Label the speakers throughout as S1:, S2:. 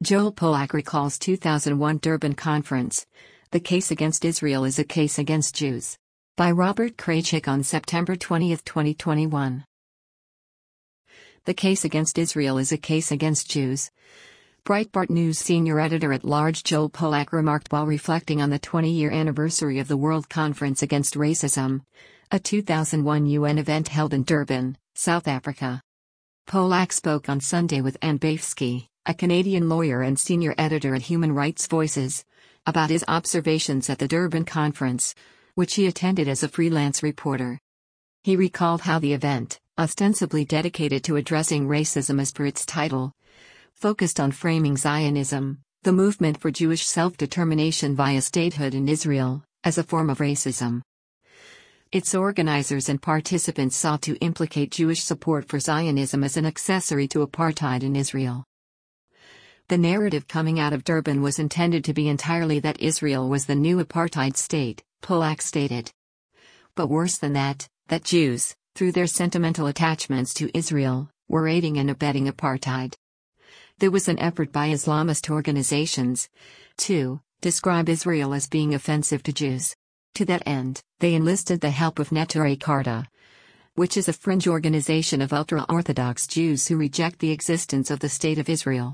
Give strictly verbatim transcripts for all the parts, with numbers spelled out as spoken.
S1: Joel Pollack recalls two thousand one Durban Conference. The Case Against Israel is a Case Against Jews. By Robert Kraychik on September twentieth, twenty twenty-one. The Case Against Israel is a Case Against Jews. Breitbart News senior editor-at-large Joel Pollack remarked while reflecting on the twenty-year anniversary of the World Conference Against Racism, a two thousand one U N event held in Durban, South Africa. Pollack spoke on Sunday with Anne Bafsky, a Canadian lawyer and senior editor at Human Rights Voices, about his observations at the Durban Conference, which he attended as a freelance reporter. He recalled how the event, ostensibly dedicated to addressing racism as per its title, focused on framing Zionism, the movement for Jewish self-determination via statehood in Israel, as a form of racism. Its organizers and participants sought to implicate Jewish support for Zionism as an accessory to apartheid in Israel. The narrative coming out of Durban was intended to be entirely that Israel was the new apartheid state, Pollack stated. But worse than that, that Jews, through their sentimental attachments to Israel, were aiding and abetting apartheid. There was an effort by Islamist organizations to describe Israel as being offensive to Jews. To that end, they enlisted the help of Neturei Karta, which is a fringe organization of ultra-Orthodox Jews who reject the existence of the State of Israel.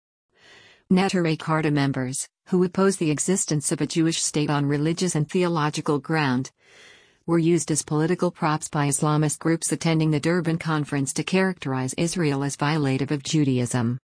S1: Neturei Karta members, who oppose the existence of a Jewish state on religious and theological ground, were used as political props by Islamist groups attending the Durban Conference to characterize Israel as violative of Judaism.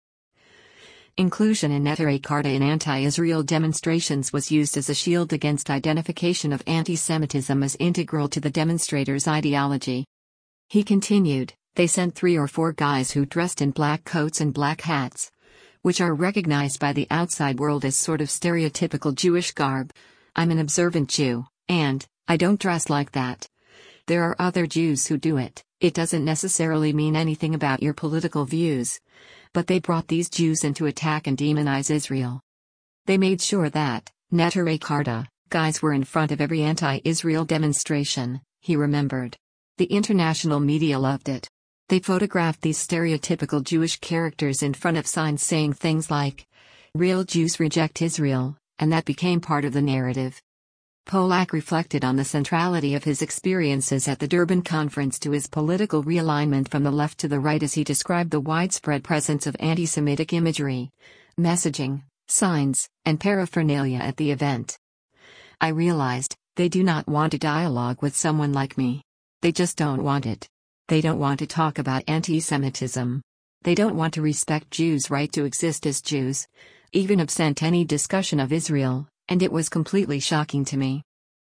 S1: Inclusion in Neturei Karta in anti-Israel demonstrations was used as a shield against identification of anti-Semitism as integral to the demonstrators' ideology. He continued, they sent three or four guys who dressed in black coats and black hats, which are recognized by the outside world as sort of stereotypical Jewish garb. I'm an observant Jew, and I don't dress like that. There are other Jews who do it. It doesn't necessarily mean anything about your political views. But they brought these Jews in to attack and demonize Israel. They made sure that Neturei Karta guys were in front of every anti-Israel demonstration, he remembered. The international media loved it. They photographed these stereotypical Jewish characters in front of signs saying things like, "Real Jews reject Israel," and that became part of the narrative. Pollack reflected on the centrality of his experiences at the Durban Conference to his political realignment from the left to the right as he described the widespread presence of anti-Semitic imagery, messaging, signs, and paraphernalia at the event. I realized, they do not want a dialogue with someone like me. They just don't want it. They don't want to talk about anti-Semitism. They don't want to respect Jews' right to exist as Jews, even absent any discussion of Israel. And it was completely shocking to me.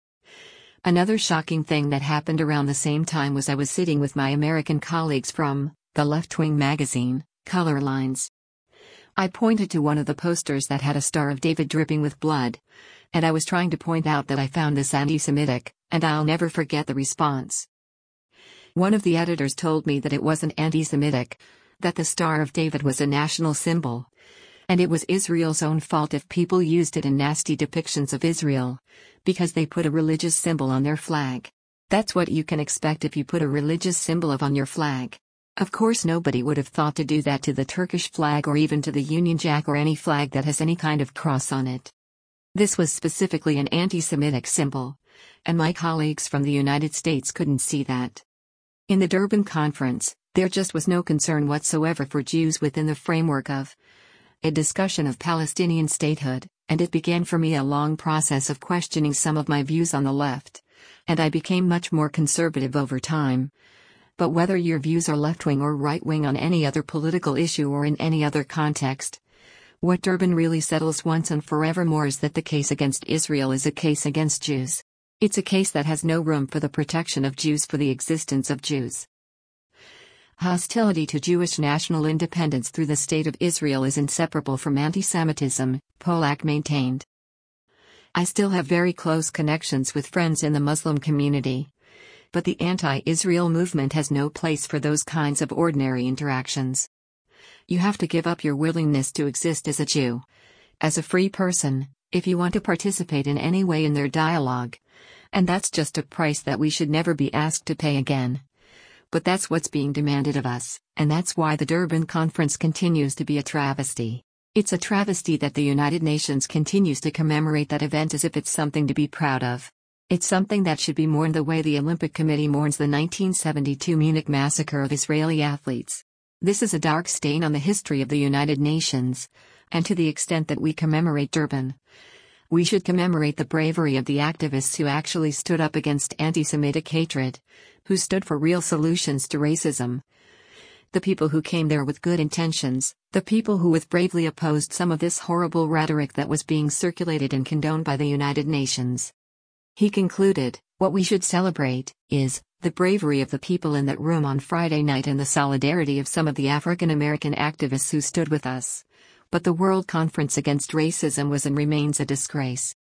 S1: Another shocking thing that happened around the same time was I was sitting with my American colleagues from the left-wing magazine, Color Lines. I pointed to one of the posters that had a Star of David dripping with blood, and I was trying to point out that I found this anti-Semitic, and I'll never forget the response. One of the editors told me that it wasn't anti-Semitic, that the Star of David was a national symbol. And it was Israel's own fault if people used it in nasty depictions of Israel, because they put a religious symbol on their flag. That's what you can expect if you put a religious symbol of on your flag. Of course nobody would have thought to do that to the Turkish flag or even to the Union Jack or any flag that has any kind of cross on it. This was specifically an anti-Semitic symbol, and my colleagues from the United States couldn't see that. In the Durban Conference, there just was no concern whatsoever for Jews within the framework of a discussion of Palestinian statehood, and it began for me a long process of questioning some of my views on the left, and I became much more conservative over time. But whether your views are left-wing or right-wing on any other political issue or in any other context, what Durban really settles once and forevermore is that the case against Israel is a case against Jews. It's a case that has no room for the protection of Jews for the existence of Jews. Hostility to Jewish national independence through the State of Israel is inseparable from anti-Semitism, Pollack maintained. I still have very close connections with friends in the Muslim community. But the anti-Israel movement has no place for those kinds of ordinary interactions. You have to give up your willingness to exist as a Jew, as a free person, if you want to participate in any way in their dialogue. And that's just a price that we should never be asked to pay again. But that's what's being demanded of us, and that's why the Durban Conference continues to be a travesty. It's a travesty that the United Nations continues to commemorate that event as if it's something to be proud of. It's something that should be mourned the way the Olympic Committee mourns the nineteen seventy-two Munich massacre of Israeli athletes. This is a dark stain on the history of the United Nations, and to the extent that we commemorate Durban, we should commemorate the bravery of the activists who actually stood up against anti-Semitic hatred, who stood for real solutions to racism. The people who came there with good intentions, the people who with bravely opposed some of this horrible rhetoric that was being circulated and condoned by the United Nations. He concluded, what we should celebrate is the bravery of the people in that room on Friday night and the solidarity of some of the African American activists who stood with us. But the World Conference Against Racism was and remains a disgrace.